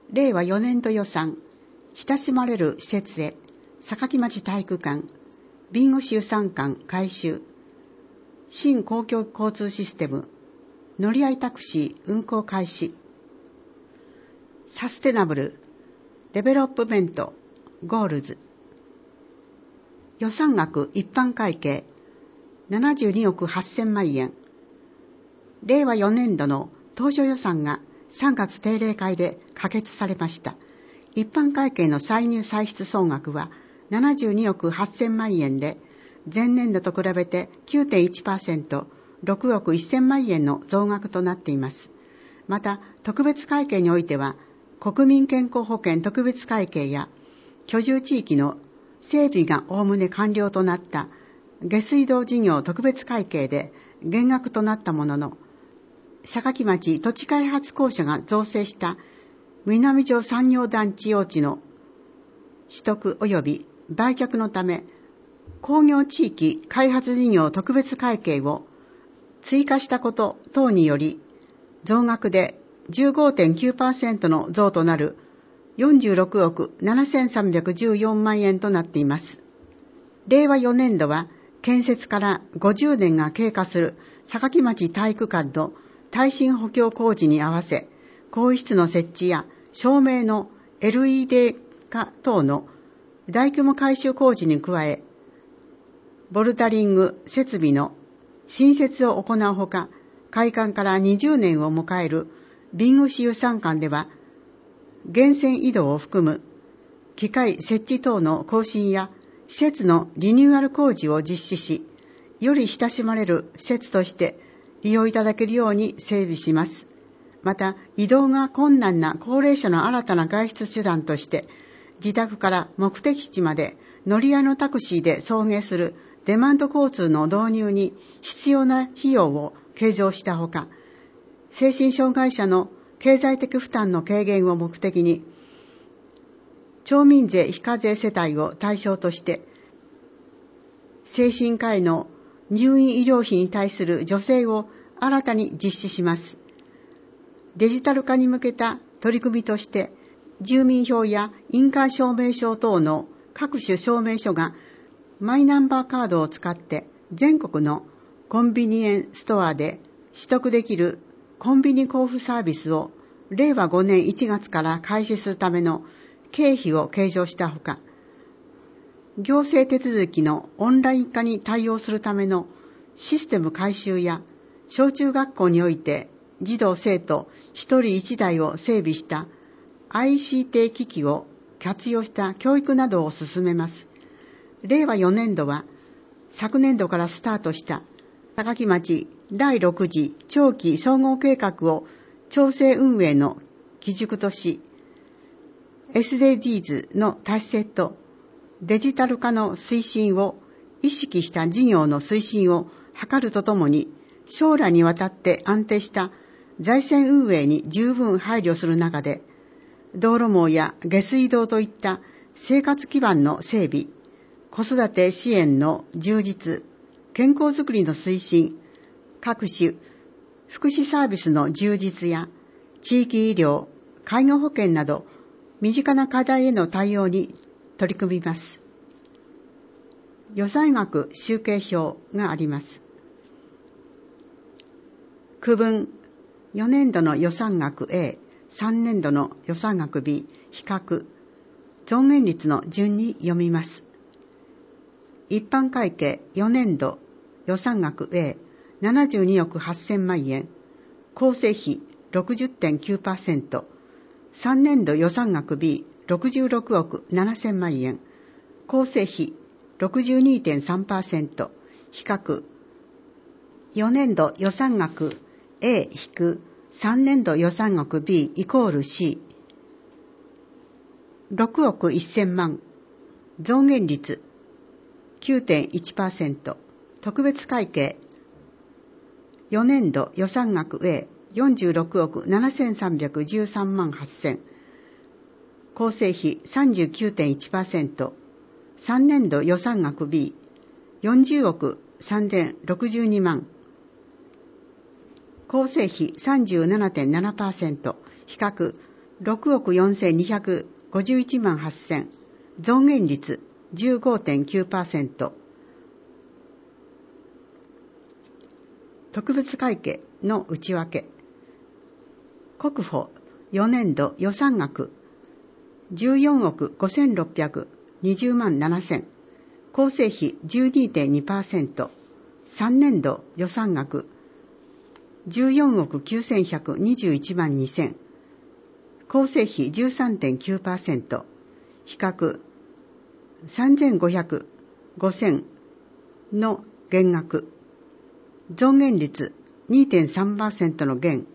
令和4年度予算、親しまれる施設へ、坂町体育館、備後市予算館改修、新公共交通システム、乗り合いタクシー運行開始、サステナブル、デベロップメント、ゴールズ、予算額一般会計、72億8000万円。令和4年度の当初予算が3月定例会で可決されました。一般会計の歳入歳出総額は72億8000万円で、前年度と比べて 9.1%、6億1000万円の増額となっています。また、特別会計においては、国民健康保険特別会計や居住地域の整備がおおむね完了となった下水道事業特別会計で減額となったものの、坂町土地開発公社が造成した南城産業団地用地の取得及び売却のため、工業地域開発事業特別会計を追加したこと等により、増額で 15.9% の増となる46億7314万円となっています。令和4年度は建設から50年が経過する坂町体育館の耐震補強工事に合わせ、更衣室の設置や照明の LED 化等の大規模改修工事に加え、ボルダリング設備の新設を行うほか、開館から20年を迎える備後市予算館では、源泉移動を含む機械設置等の更新や施設のリニューアル工事を実施し、より親しまれる施設として利用いただけるように整備します。また、移動が困難な高齢者の新たな外出手段として、自宅から目的地まで乗り合いのタクシーで送迎するデマンド交通の導入に必要な費用を計上したほか、精神障害者の経済的負担の軽減を目的に、町民税非課税世帯を対象として、精神科医の入院医療費に対する助成を新たに実施します。デジタル化に向けた取り組みとして、住民票や印鑑証明書等の各種証明書がマイナンバーカードを使って全国のコンビニエンストアで取得できるコンビニ交付サービスを令和5年1月から開始するための経費を計上したほか、行政手続きのオンライン化に対応するためのシステム改修や小中学校において児童生徒1人1台を整備した ICT 機器を活用した教育などを進めます。令和4年度は昨年度からスタートした坂町第6次長期総合計画を調整運営の基軸とし、SDGs の達成とデジタル化の推進を意識した事業の推進を図るとともに、将来にわたって安定した財政運営に十分配慮する中で、道路網や下水道といった生活基盤の整備、子育て支援の充実、健康づくりの推進、各種福祉サービスの充実や地域医療、介護保険など身近な課題への対応に取り組みます。予算額集計表があります。区分、4年度の予算額 A、3年度の予算額 B、比較、増減率の順に読みます。一般会計4年度予算額 A、72億8000万円、構成比 60.9%、3年度予算額 B、66億7000万円、構成比 62.3%、比較、4年度予算額 A-3 年度予算額 B イコール C、6億1000万、増減率 9.1%、特別会計4年度予算額 A46億7313万8000、構成比 39.1%、3年度予算額 B40億3062万、構成比 37.7%、比較、 6億4251万8000、増減率 15.9%。特別会計の内訳。国保4年度予算額14億5620万7000、構成比 12.2%、3年度予算額14億9121万2000、構成比 13.9%、比較3500、5000の減額、増減率 2.3% の減。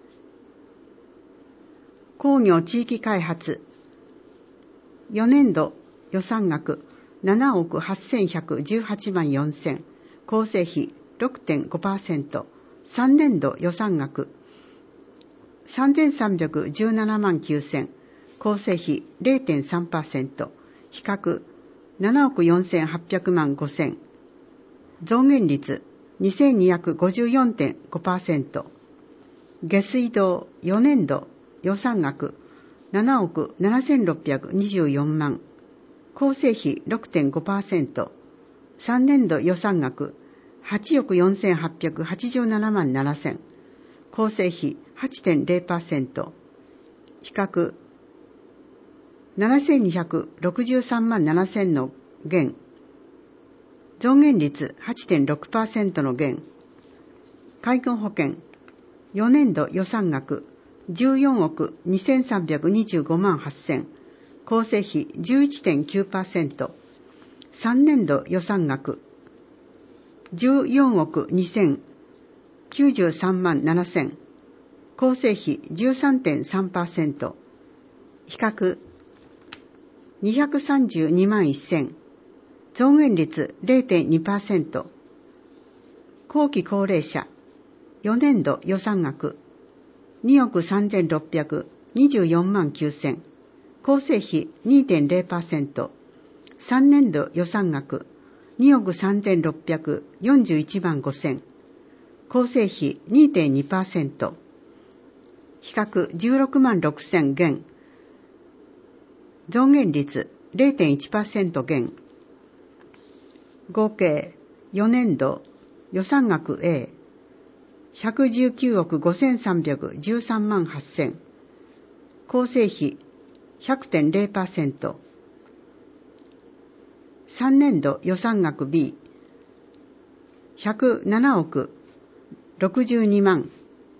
工業地域開発4年度予算額7億8118万4000、構成比 6.5%、3年度予算額3317万9000、構成比 0.3%、比較7億4800万5000、増減率 2254.5%。下水道4年度予算額7億7624万、構成比 6.5%、3年度予算額8億4887万7000、構成比 8.0%、比較7263万7000の減、増減率 8.6% の減。介護保険4年度予算額14億2325万8000、構成比 11.9%、3年度予算額14億2093万7000、構成比 13.3%、比較232万1000、増減率 0.2%。後期高齢者4年度予算額2億3624万9000、構成比 2.0%、3年度予算額2億3641万5000、構成比 2.2%、比較16万6000減、増減率 0.1% 減。合計4年度予算額 A119億5313万8000、構成比 100.0%、3年度予算額 B107億62万、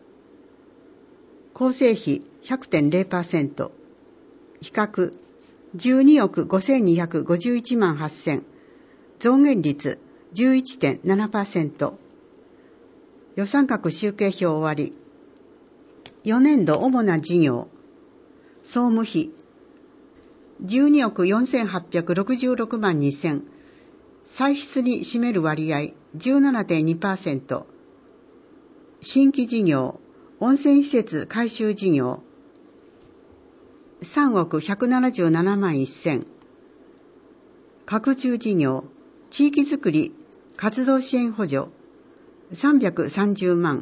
構成比 100.0%、比較12億5251万8000、増減率 11.7%。予算額集計表終わり。4年度主な事業。総務費12億4866万2000、歳出に占める割合 17.2%。新規事業、温泉施設改修事業3億177万1000、拡充事業、地域づくり活動支援補助330万、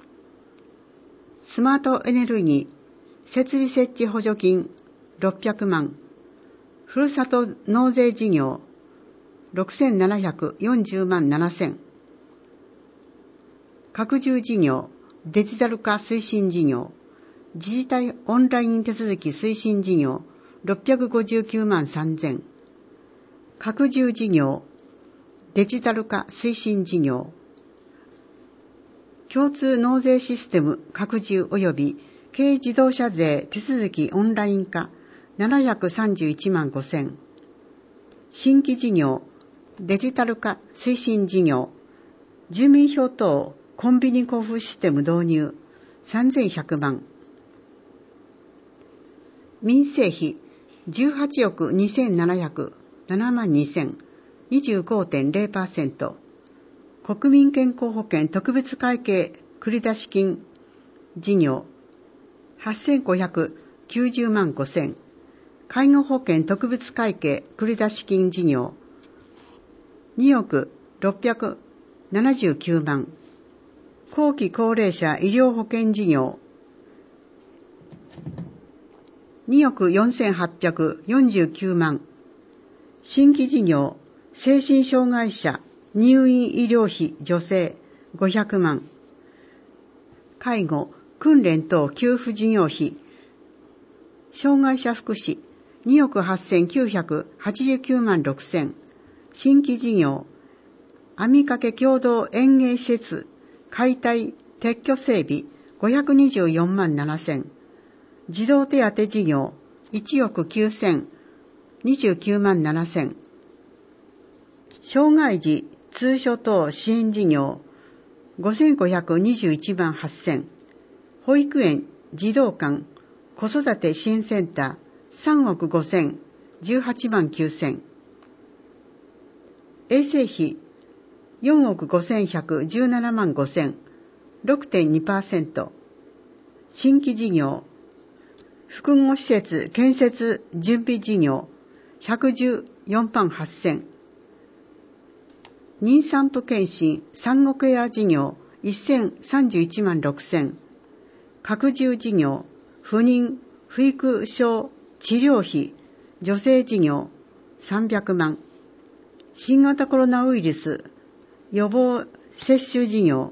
スマートエネルギー設備設置補助金600万、ふるさと納税事業6740万7000、拡充事業デジタル化推進事業、自治体オンライン手続き推進事業659万3000、拡充事業デジタル化推進事業、共通納税システム拡充及び軽自動車税手続きオンライン化731万5000、新規事業デジタル化推進事業、住民票等コンビニ交付システム導入3100万、民生費18億2707万2000、25.0%、国民健康保険特別会計繰出金事業8590万5000、介護保険特別会計繰出金事業2億679万、後期高齢者医療保険事業 2億4849万。新規事業、精神障害者入院医療費助成500万。介護、訓練等給付事業費、障害者福祉2億8989万6千。新規事業、網掛共同園芸施設解体撤去整備524万7千。児童手当事業1億9029万7千。障害児通所等支援事業5521万8千。保育園、児童館、子育て支援センター3億5018万9千。衛生費4億5117万5千。6.2%。新規事業、複合施設建設準備事業114万8千。妊産婦検診産後ケア事業1031万6千。拡充事業、不妊、不育症治療費助成事業300万。新型コロナウイルス予防接種事業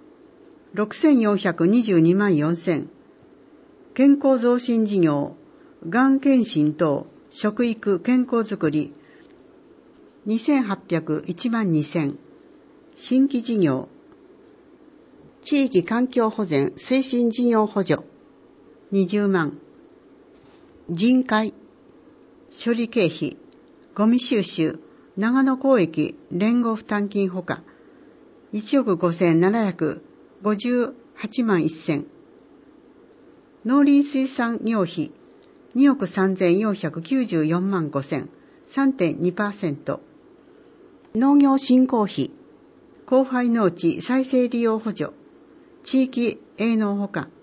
6422万4千。健康増進事業、がん検診等食育健康づくり2801万2千。新規事業、地域環境保全推進事業補助20万。人海、処理経費、ゴミ収集、長野広域連合負担金ほか1億5758万1千。農林水産業費2億3494万5千。3.2%。農業振興費、荒廃農地再生利用補助、地域営農ほか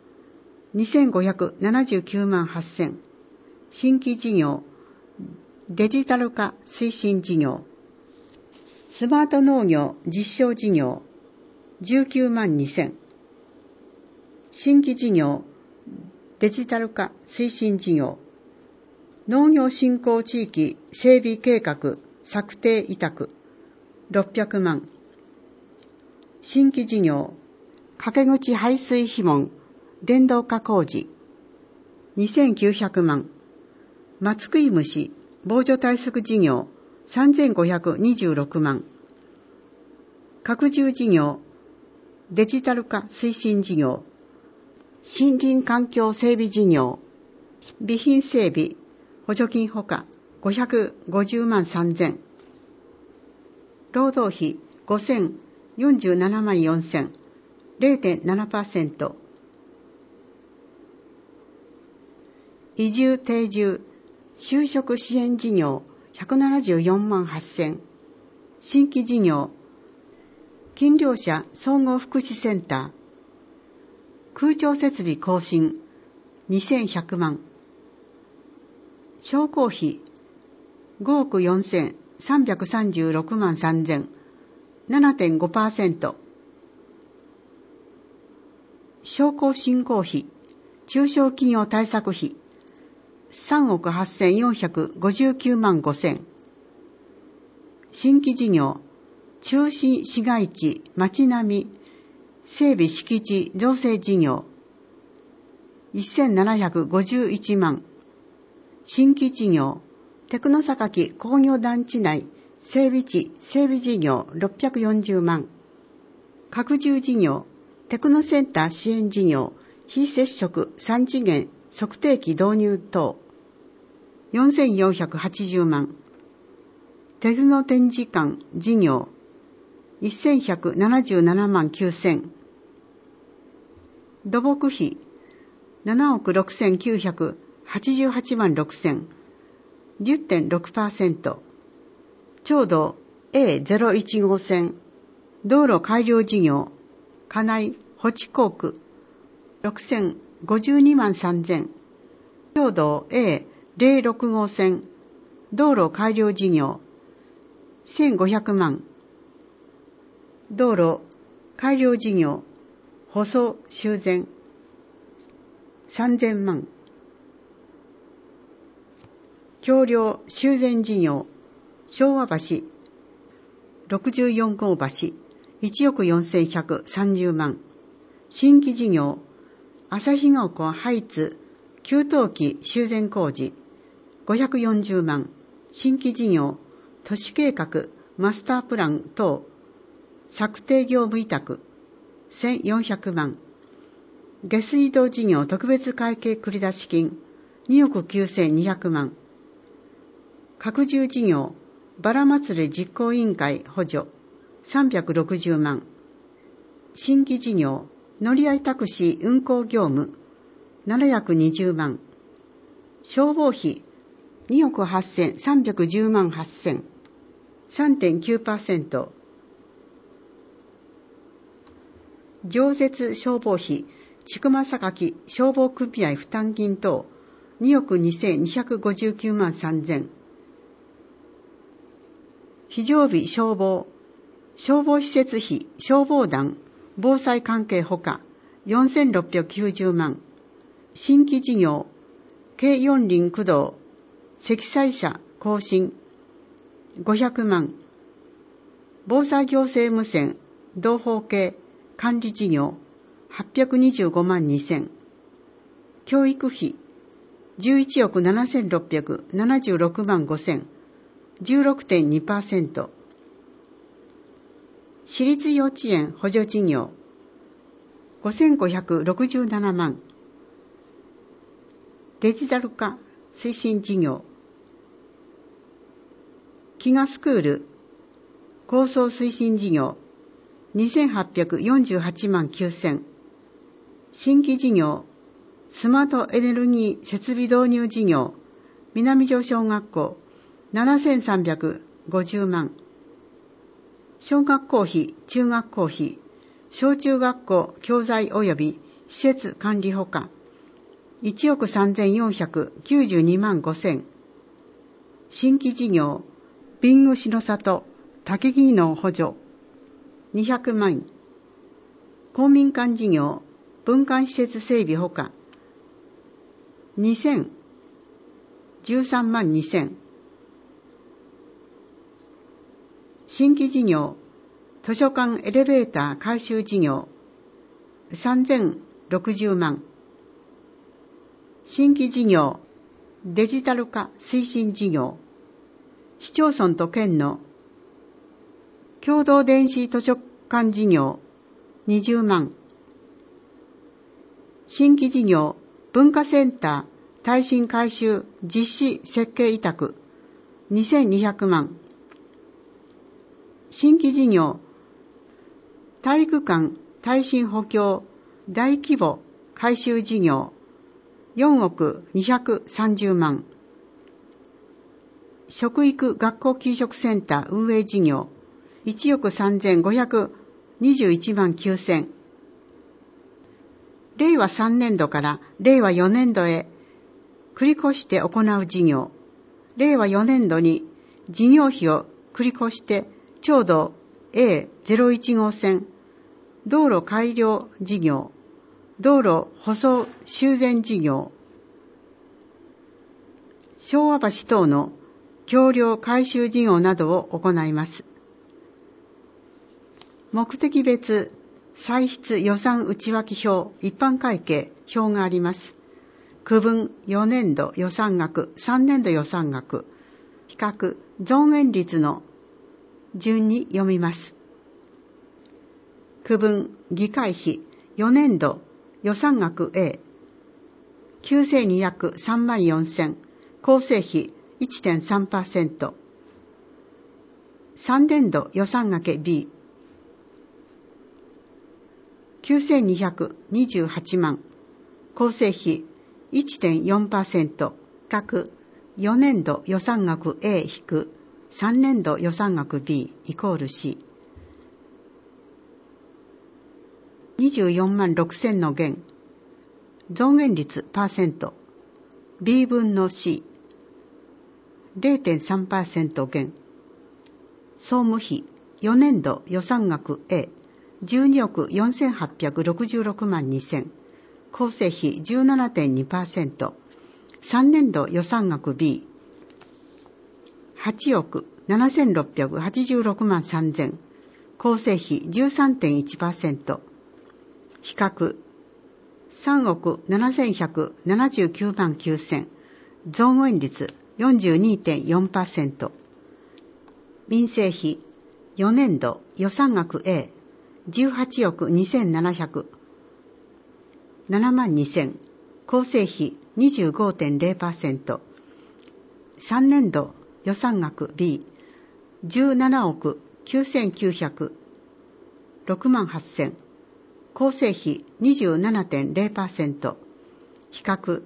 2579万8千。新規事業、デジタル化推進事業、スマート農業実証事業19万2千。新規事業、デジタル化推進事業、農業振興地域整備計画策定委託600万。新規事業、掛口排水費門電動化工事2900万。松食い虫防除対策事業3526万。拡充事業、デジタル化推進事業、森林環境整備事業、備品整備補助金ほか550万3千。労働費5047万4千。0.7%。移住定住就職支援事業174万8千。新規事業、勤労者総合福祉センター、空調設備更新2100万。商工費5億4336万3千。7.5%。商工振興費、中小企業対策費3億8459万5千。新規事業、中心市街地町並み整備敷地造成事業1751万。新規事業、テクノ榊工業団地内整備地整備事業640万。拡充事業、テクノセンター支援事業非接触3次元測定器導入等4480万。テクノ展示館事業1177万9千。土木費7億6988万6千。10.6%。町道 A01 号線道路改良事業家内補地工区6052万3千。町道 A06 号線道路改良事業1500万。道路改良事業舗装修繕3000万。 橋梁修繕事業、昭和橋、64号橋、1億4130万。新規事業、旭ヶ丘ハイツ、給湯器修繕工事、540万。新規事業、都市計画、マスタープラン等、策定業務委託、1400万。下水道事業特別会計繰出金、2億9200万。拡充事業、バラ祭り実行委員会補助、360万。新規事業、乗り合いタクシー運行業務、720万。消防費、2億8310万8000、3.9%。常設消防費、千曲榊消防組合負担金等、2億2259万3000。非常備消防、消防施設費、消防団、防災関係ほか、4690万。新規事業、京四輪駆動、積載車更新、500万。防災行政無線、同法系、管理事業、825万2000。教育費、11億7676万5000、16.2%。私立幼稚園補助事業、5567万。デジタル化推進事業、飢餓スクール構想推進事業、2848万9000。新規事業、スマートエネルギー設備導入事業、南城小学校、7350万。小学校費、中学校費、小中学校教材及び施設管理ほか、1億3492万5000。新規事業、ビングシの里、竹木の補助、200万。公民館事業、文館施設整備ほか、13万2000。新規事業、図書館エレベーター改修事業、3060万。新規事業、デジタル化推進事業、市町村と県の共同電子図書館事業、20万。新規事業、文化センター耐震改修実施設計委託、2200万。新規事業、体育館耐震補強大規模改修事業、4億230万。食育学校給食センター運営事業、1億3521万9000。令和3年度から令和4年度へ繰り越して行う事業、令和4年度に事業費を繰り越して町道 A01 号線、道路改良事業、道路舗装修繕事業、昭和橋等の橋梁改修事業などを行います。目的別歳出予算内訳表、一般会計表があります。区分4年度予算額、3年度予算額、比較増減率の順に読みます。区分議会費4年度予算額 A、9203万4000、構成費 1.3%。3年度予算額 B、9228万、構成費 1.4%。各4年度予算額 A-3 年度予算額 B イコール C。24万6000の減。増減率パーセント。B 分の C。0.3% 減。総務費4年度予算額 A、12億4866万2000。構成費 17.2%。3年度予算額 B、 8億7686万3000、構成比 13.1%、比較3億7179万9000、増減率 42.4%、民生費4年度予算額 A 18億2707万2000、構成比 25.0%、3年度予算額 B 17億9906万8000、構成比 27.0%、比較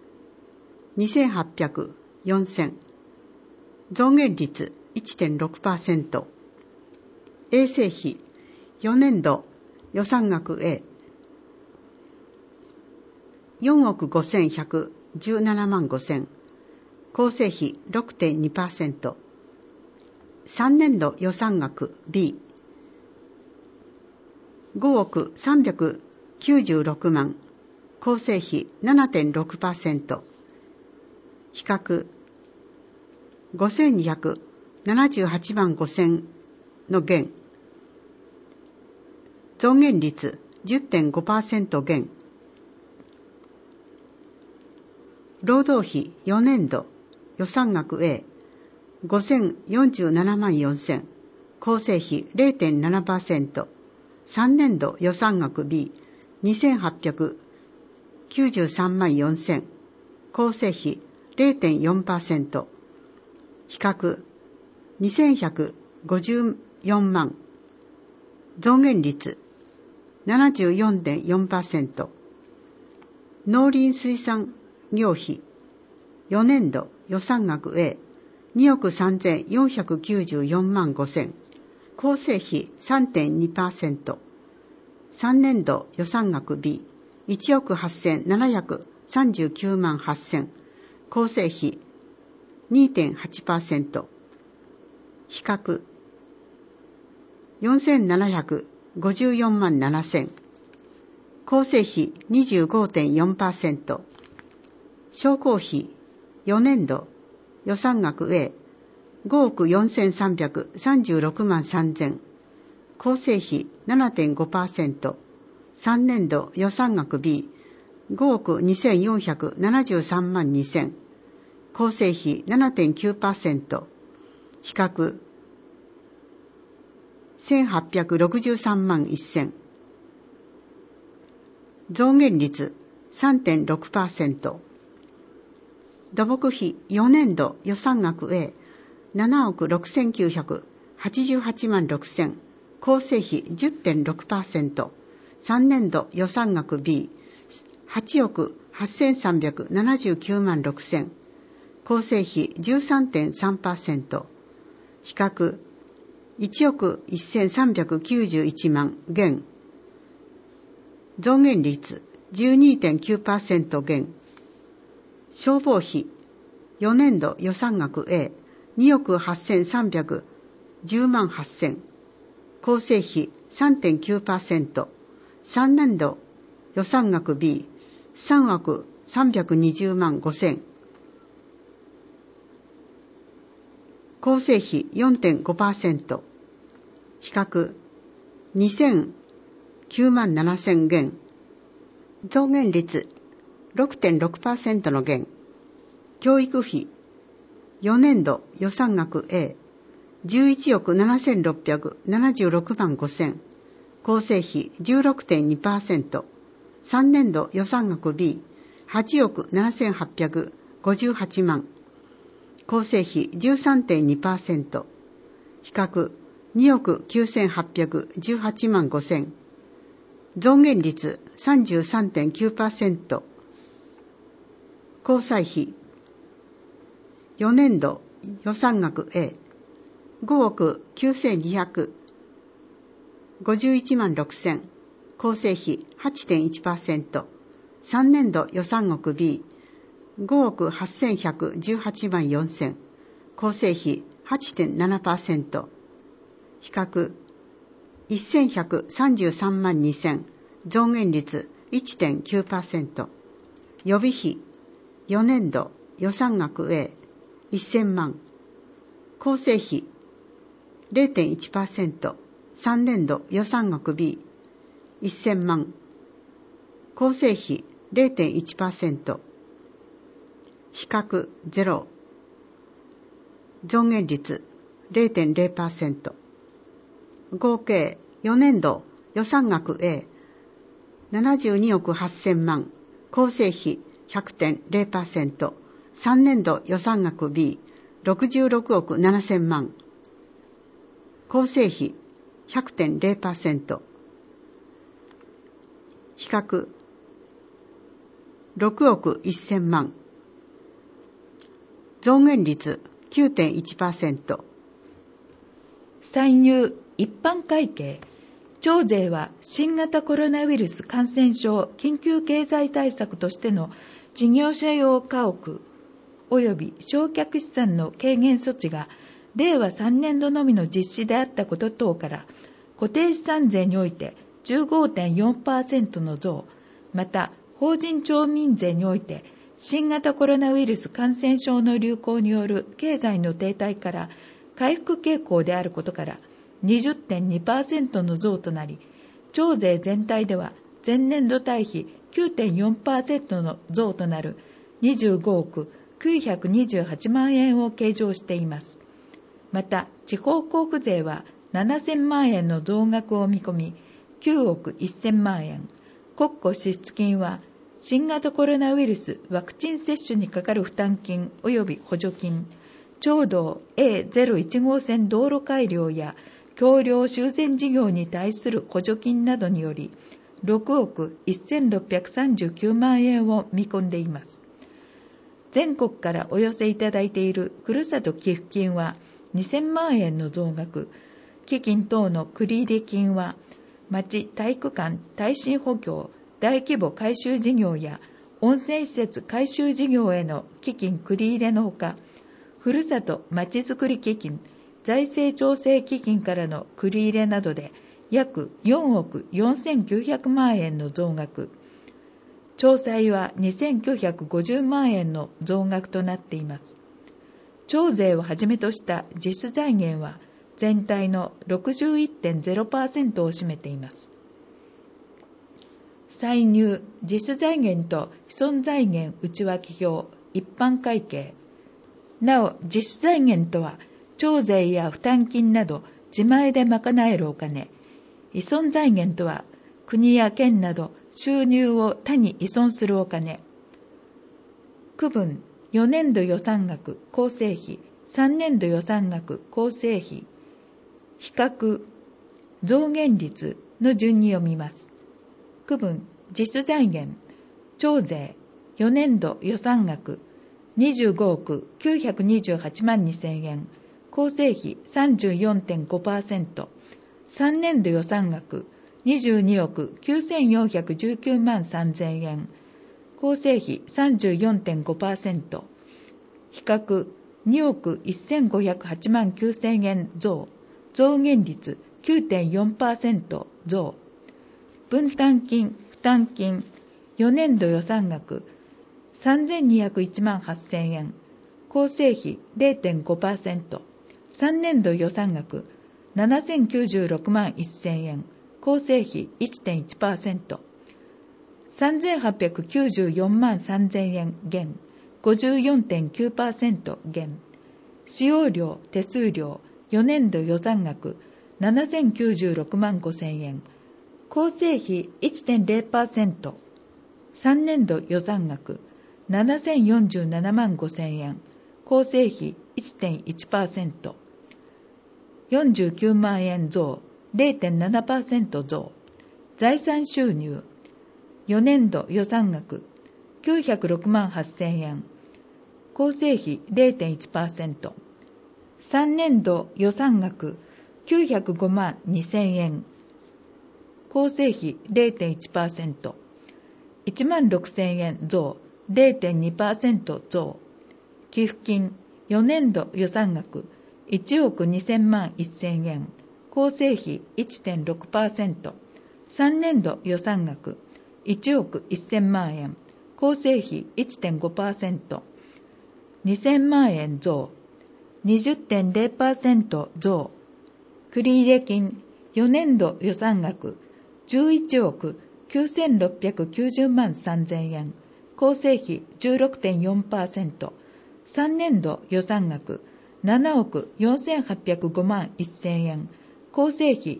2800、4000、増減率 1.6%、衛生費4年度予算額 A 4億5117万5000、構成比 6.2%、3年度予算額 B 5億396万、構成比 7.6%、比較5278万5000の減、増減率 10.5% 減、労働費4年度予算額 A 5047万4000、構成比 0.7%、3年度予算額 B 2893万4000、構成比 0.4%、比較2154万、増減率 74.4%、農林水産業費4年度予算額 A 2億3494万5000、構成比 3.2%、3年度予算額 B 1億8739万8000、構成比 2.8%、比較4754万7000、構成比 25.4%、商工費4年度予算額 A 5億4336万3000、構成比 7.5%、3年度予算額 B 5億2473万2000、構成比 7.9%、比較1863万1000、増減率 3.6%、土木費4年度予算額 A 7億6988万6000、構成比 10.6%、3年度予算額 B 8億8379万6000、構成比 13.3%、比較1億1391万減、増減率 12.9% 減、消防費4年度予算額 A 2億8310万8000、構成比 3.9%、3年度予算額 B 3億320万5000、構成比 4.5%、比較2009万7000減、増減率 6.6% の減、教育費4年度予算額 A 11億7676万5000、構成比 16.2%、3年度予算額 B 8億7858万、構成比 13.2%、比較2億9818万5000、増減率 33.9%、交際費4年度予算額 A 5億9251万6000、構成比 8.1%、3年度予算額 B 5億8118万4000、構成比 8.7%、比較1133万2000、増減率 1.9%、予備費4年度予算額 A 1000万、 構成費 0.1%、3年度予算額 B、1000万。構成費 0.1%、比較0。増減率 0.0%。合計4年度予算額 A、72億8000万。構成費 100.0%、3年度予算額 B、66億7000万。構成費 100.0%。比較6億1000万。増減率 9.1%。 歳入一般会計。徴税は新型コロナウイルス感染症緊急経済対策としての事業者用家屋及び償却資産の軽減措置が令和3年度のみの実施であったこと等から固定資産税において 15.4% の増、また法人町民税において新型コロナウイルス感染症の流行による経済の停滞から回復傾向であることから 20.2% の増となり、徴税全体では前年度対比 9.4% の増となる25億928万円を計上しています。また、地方交付税は7000万円の増額を見込み、9億1000万円。国庫支出金は新型コロナウイルスワクチン接種にかかる負担金及び補助金、町道 A01 号線道路改良や橋梁修繕事業に対する補助金などにより6億1639万円を見込んでいます。全国からお寄せいただいているふるさと寄付金は2000万円の増額、基金等の繰入金は町体育館耐震補強、大規模改修事業や温泉施設改修事業への基金繰り入れのほか、ふるさとまちづくり基金、財政調整基金からの繰り入れなどで約4億4900万円の増額、町債は2950万円の増額となっています。町税をはじめとした実質財源は全体の 61.0% を占めています。歳入実質財源と既存財源内訳表一般会計。なお、実質財源とは徴税や負担金など自前で賄えるお金、依存財源とは国や県など収入を他に依存するお金。区分4年度予算額構成費、3年度予算額構成費、比較増減率の順に読みます。区分実質財源、徴税4年度予算額25億928万2000円、構成費 34.5%、3年度予算額22億9419万3000円、構成費 34.5%、比較2億1508万9000円増、増減率 9.4% 増、分担金、負担金、4年度予算額3201万8000円、構成費 0.5%、3年度予算額7096万1000円、構成費 1.1%、3894万3000円減、54.9% 減、使用料、手数料、4年度予算額7096万5000円、構成費 1.0%、3年度予算額7047万5000円、構成費 1.1%、49万円増、0.7% 増、財産収入、4年度予算額906万8000円、構成費 0.1%、3年度予算額905万2000円、構成費 0.1%、1万6000円増、0.2% 増、寄付金4年度予算額1億2000万1000円、構成費 1.6%、3年度予算額1億1000万円、構成費 1.5%、2000万円増、 20.0% 増。繰入金4年度予算額11億9690万3000円。構成費 16.4%。3年度予算額7億4805万1000円。構成費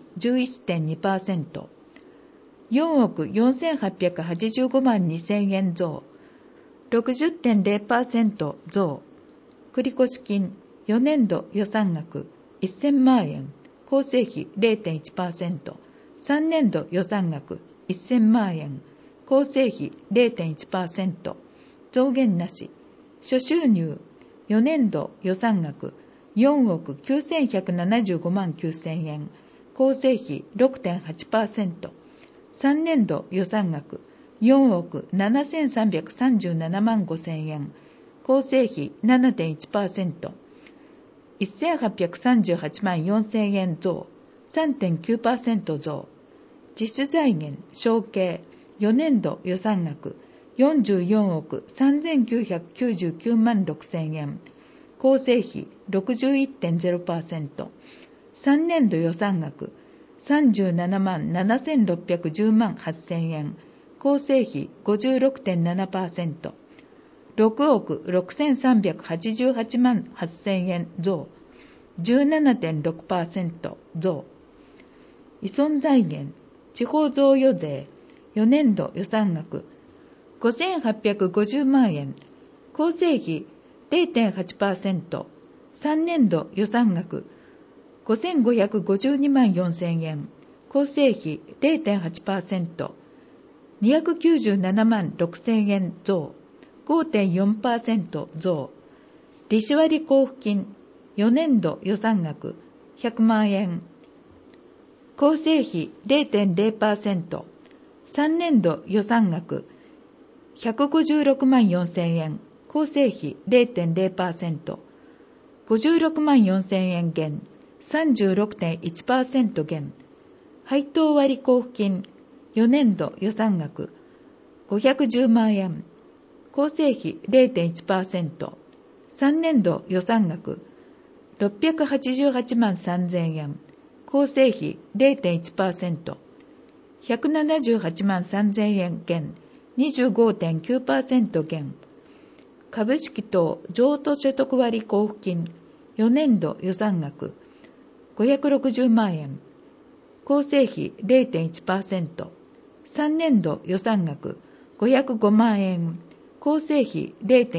11.2%。4億4885万2000円増。60.0% 増。繰越金4年度予算額1000万円。構成費 0.1%。3年度予算額1000万円。構成費 0.1%。増減なし。諸収入4年度予算額4億9175万9000円。構成費 6.8%。3年度予算額4億7337万5000円。構成費 7.1%。1838万4000円増。3.9% 増。実質財源承継4年度予算額44億3999万6000円。構成費 61.0%。3年度予算額37万7610万8000円。構成費 56.7%。6億6388万8000円増。17.6% 増。依存財源地方贈与税4年度予算額5850万円。構成費 0.8%。3年度予算額5552万4000円。構成費 0.8%。297万6000円増。5.4% 増。利子割交付金4年度予算額100万円。構成費 0.0%。3年度予算額156万4000円。構成費 0.0%。56万4000円減。36.1% 減。配当割交付金4年度予算額510万円。構成費 0.1%。3年度予算額688万3000円。構成費 0.1%。178万3000円減。25.9% 減。株式等譲渡所得割交付金4年度予算額560万円。構成費 0.1%。3年度予算額505万円。構成費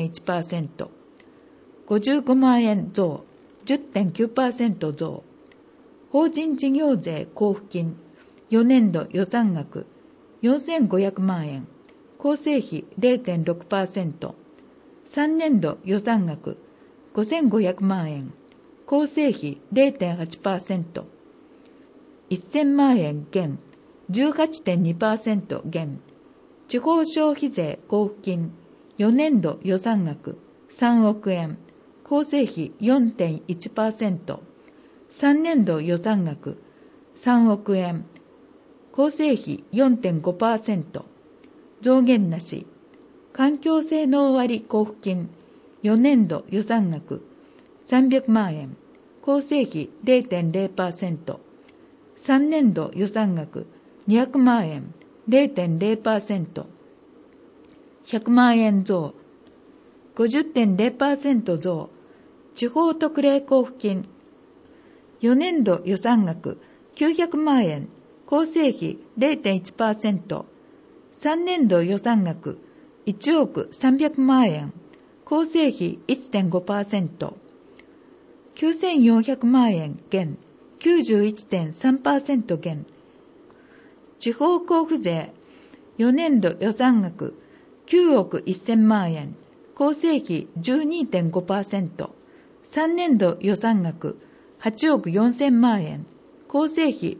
0.1%。55万円増。10.9% 増。法人事業税交付金4年度予算額4500万円。構成費 0.6%。3年度予算額5500万円。構成費 0.8%。1000万円減。18.2% 減。地方消費税交付金4年度予算額3億円。構成費 4.1%。3年度予算額3億円。構成費 4.5%。増減なし。環境性能割交付金4年度予算額300万円。構成費 0.0%。3年度予算額200万円。0.0%。100万円増。50.0% 増。地方特例交付金4年度予算額900万円。構成費 0.1%。3年度予算額1億300万円。構成費 1.5%。9400万円減。91.3% 減。地方交付税4年度予算額9億1000万円。構成費 12.5%。3年度予算額8億4000万円。構成費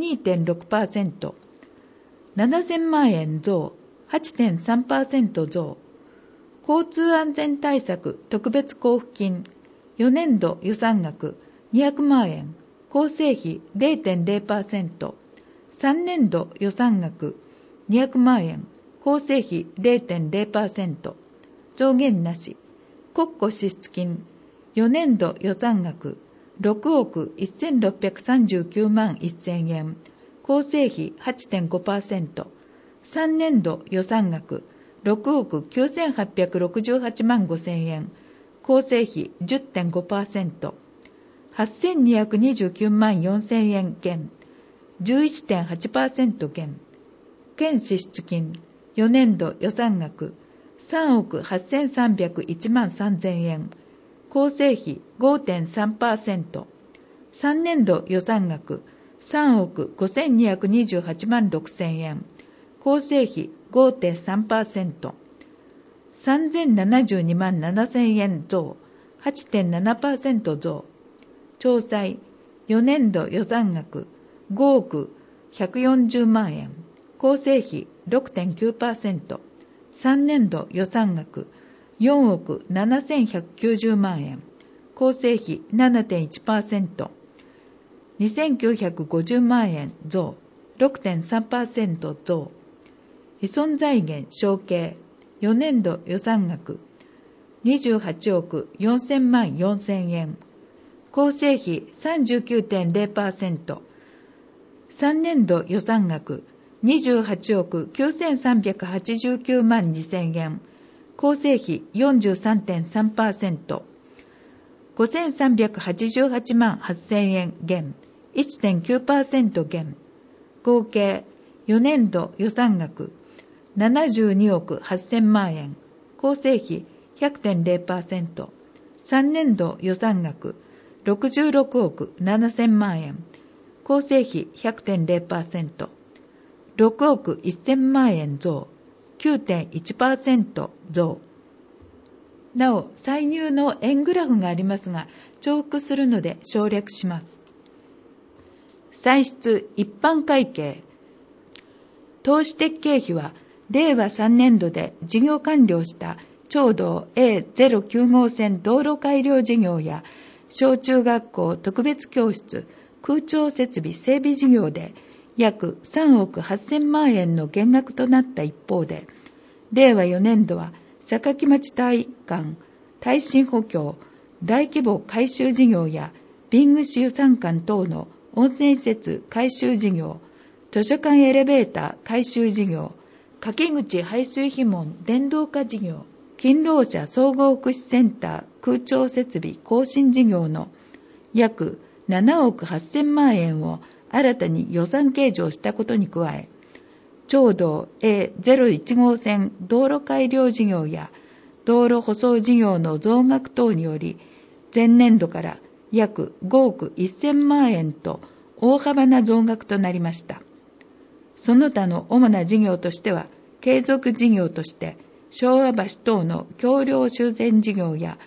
12.6%。7000万円増。8.3% 増。交通安全対策特別交付金4年度予算額200万円。構成費 0.0%。3年度予算額200万円。構成費 0.0%。増減なし。国庫支出金 4年度予算額6億1639万1000円、構成比 8.5%、3年度予算額6億9868万5000円、構成比 10.5%、8229万4000円減、11.8% 減、県支出金4年度予算額3億8301万3000円、構成比 5.3%、3年度予算額3億5228万6000円、構成比 5.3%、3072万7000円増、8.7% 増、調歳4年度予算額5億140万円、構成比 6.9%、3年度予算額4億7190万円、構成比 7.1%、2950万円増、6.3% 増、依存財源承継4年度予算額28億4000万4000円、構成比 39.0%、3年度予算額28億9389万2000円、構成比 43.3%、5388万8000円減、1.9% 減、合計4年度予算額72億8000万円、構成比 100.0%、3年度予算額66億7000万円、構成比 100.0%、6億1000万円増、9.1% 増。なお、歳入の円グラフがありますが、重複するので省略します。歳出一般会計。投資的経費は、令和3年度で事業完了した町道 A09 号線道路改良事業や小中学校特別教室空調設備整備事業で約3億8000万円の減額となった一方で、令和4年度は坂町体育館耐震補強大規模改修事業やビングシ油産館等の温泉施設改修事業、図書館エレベーター改修事業、柿口排水費門電動化事業、勤労者総合福祉センター空調設備更新事業の約7億8000万円を新たに予算計上したことに加え、町道 A01 号線道路改良事業や道路舗装事業の増額等により、前年度から約5億1000万円と大幅な増額となりました。その他の主な事業としては、継続事業として昭和橋等の橋梁修繕事業や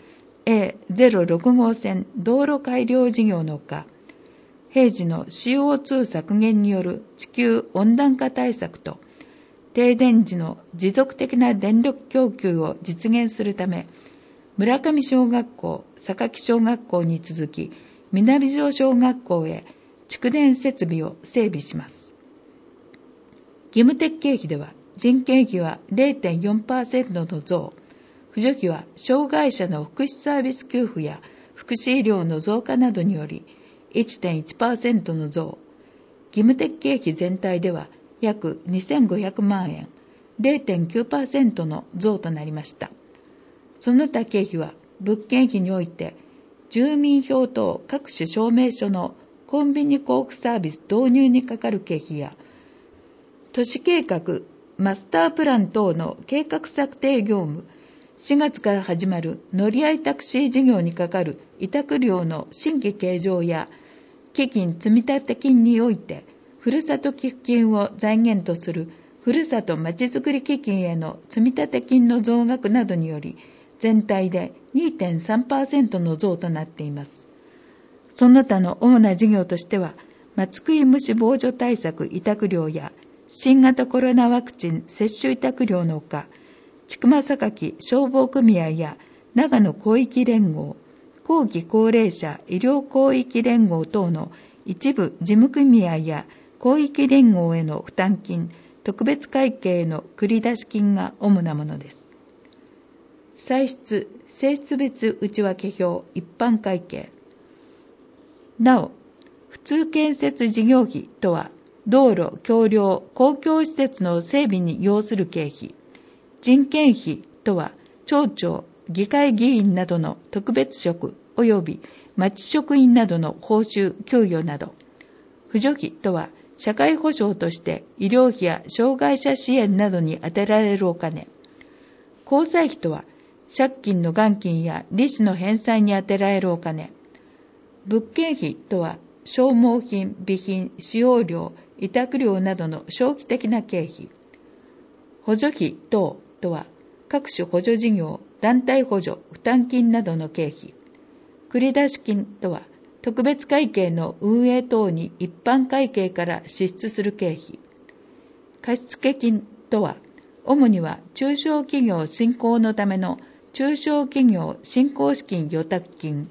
A06 号線道路改良事業のほか、平時の CO2 削減による地球温暖化対策と、停電時の持続的な電力供給を実現するため、村上小学校、坂木小学校に続き、南城小学校へ蓄電設備を整備します。義務的経費では、人件費は 0.4% の増、扶助費は障害者の福祉サービス給付や福祉医療の増加などにより 1.1% の増、義務的経費全体では約2500万円、0.9% の増となりました。その他経費は物件費において住民票等各種証明書のコンビニ交付サービス導入にかかる経費や都市計画マスタープラン等の計画策定業務、4月から始まる乗り合いタクシー事業にかかる委託料の新規計上や基金積立金においてふるさと寄付金を財源とするふるさとまちづくり基金への積立金の増額などにより全体で 2.3% の増となっています。その他の主な事業としては、松食い虫防除対策委託料や新型コロナワクチン接種委託料のほか、千曲榊消防組合や長野広域連合、後期高齢者医療広域連合等の一部事務組合や広域連合への負担金、特別会計への繰り出し金が主なものです。 歳出性質別内訳表一般会計。なお、普通建設事業費とは、道路、橋梁、公共施設の整備に要する経費。人件費とは、町長、議会議員などの特別職及び町職員などの報酬、給与など。扶助費とは、社会保障として医療費や障害者支援などに充てられるお金。公債費とは、借金の元金や利子の返済に充てられるお金。物件費とは、消耗品、備品、使用料、委託料などの長期的な経費。補助費等とは、各種補助事業、団体補助、負担金などの経費。繰出金とは、特別会計の運営等に一般会計から支出する経費。貸付金とは、主には中小企業振興のための中小企業振興資金預託金。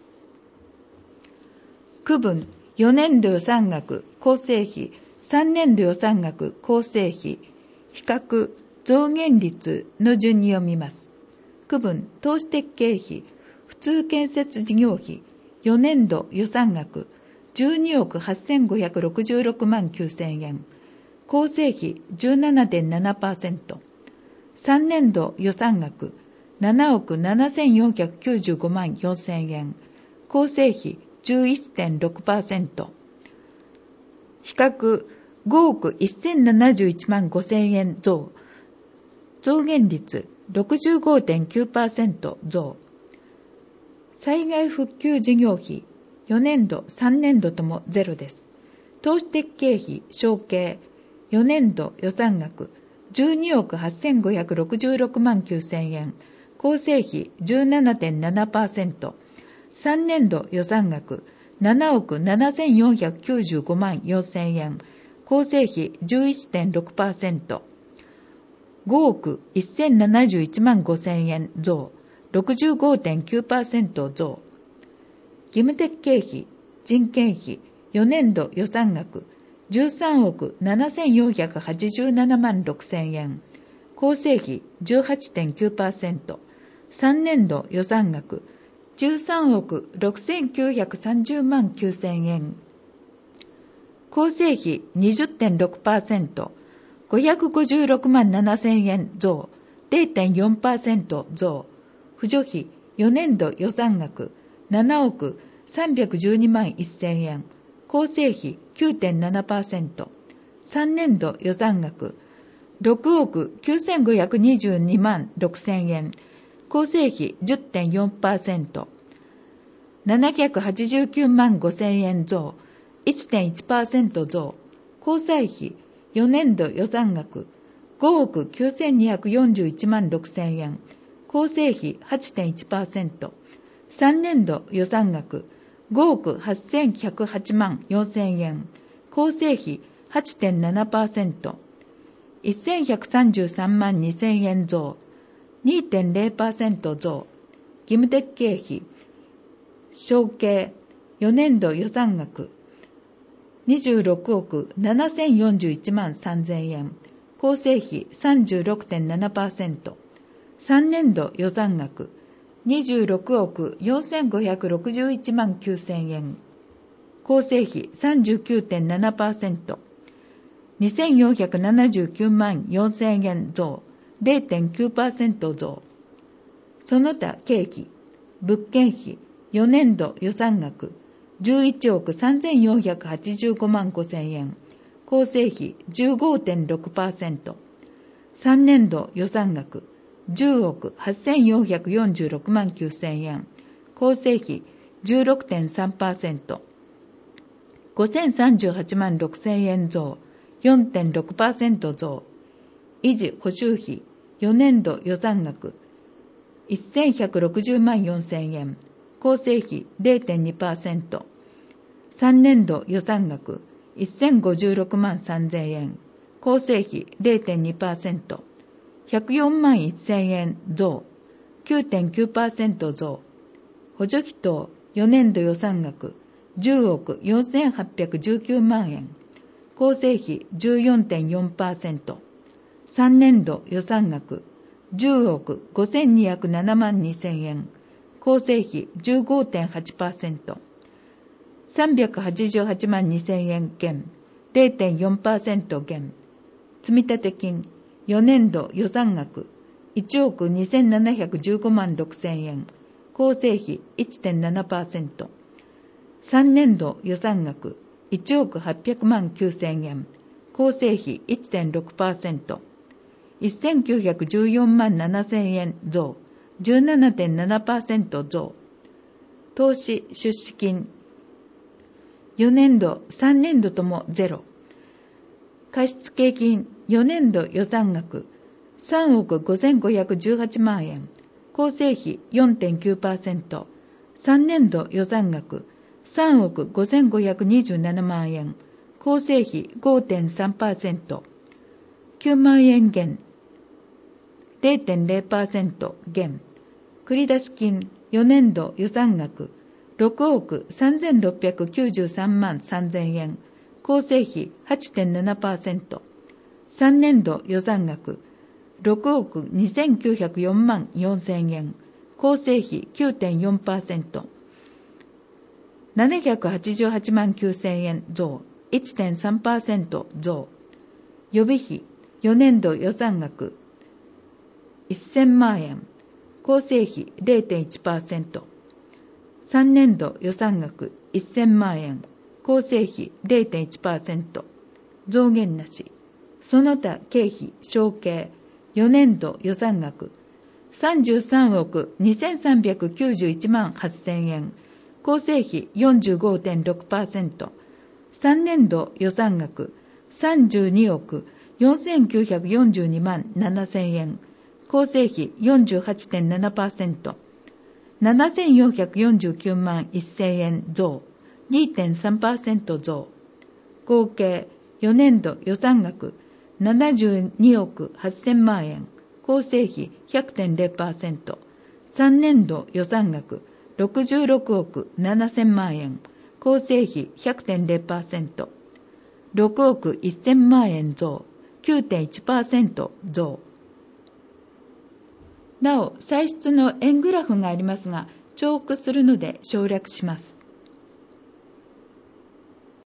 区分4年度予算額構成費、3年度予算額構成費、比較増減率の順に読みます。区分投資的経費、普通建設事業費、4年度予算額12億8566万9000円、構成費 17.7%、3年度予算額7億7495万4000円、構成費 11.6%、比較5億1071万5000円増、増減率 65.9% 増。災害復旧事業費、4年度、3年度ともゼロです。投資的経費、承継、4年度予算額、12億8566万9000円、構成費 17.7%、3年度予算額、7億7495万4000円、構成費 11.6%、5億1071万5000円増、65.9% 増。義務的経費、人件費、4年度予算額、13億7487万6000円、構成費 18.9%、3年度予算額、13億6930万9000円、構成費 20.6%、556万7000円増、0.4% 増。扶助費4年度予算額7億312万1000円、構成費 9.7%、3年度予算額6億9522万6000円、構成費 10.4%、789万5000円増、1.1% 増。交際費4年度予算額5億9241万6000円、構成費 8.1%、3年度予算額5億8108万4000円、構成費 8.7%、1133万2000円増、2.0% 増。義務的経費、承継4年度予算額26億7041万3000円、構成費 36.7%、3年度予算額26億4561万9000円、構成費 39.7%、2479万4000円増、0.9% 増。その他経費、物件費4年度予算額11億3485万5000円、構成費 15.6%、3年度予算額10億8446万9000円、構成費 16.3%、5038万6000円増、4.6% 増。維持補修費4年度予算額1160万4000円、構成費 0.2%、3年度予算額1056万3000円、構成費 0.2%、104万1000円増、9.9% 増。補助費等4年度予算額10億4819万円、構成費 14.4%、3年度予算額 10億5207万2000円、構成比 15.8%、388万2000円減、0.4% 減、積立金、4年度予算額、1億2715万6000円、構成比 1.7%、3年度予算額、1億800万9000円、構成比 1.6%、1914万7000円増、17.7% 増、投資出資金、4年度、3年度ともゼロ、貸付金、4年度予算額、3億5518万円、構成比 4.9%、3年度予算額、3億5527万円、構成比 5.3%、9万円減、0.0% 減、繰出金、4年度予算額、6億3693万3000円、構成比 8.7%、3年度予算額、6億2904万4000円、構成比 9.4%、788万9000円増、1.3% 増、予備費、4年度予算額、1000万円、構成比 0.1%、3年度予算額1000万円、構成比 0.1%、増減なし。その他経費、承継、4年度予算額33億2391万8000円、構成比 45.6%、3年度予算額32億4942万7000円、構成比 48.7%、7449万1000円増、2.3% 増、合計4年度予算額72億8000万円、構成比 100.0%、3年度予算額66億7000万円、構成比 100.0%、6億1000万円増、9.1% 増。なお、歳出の円グラフがありますが、重複するので省略します。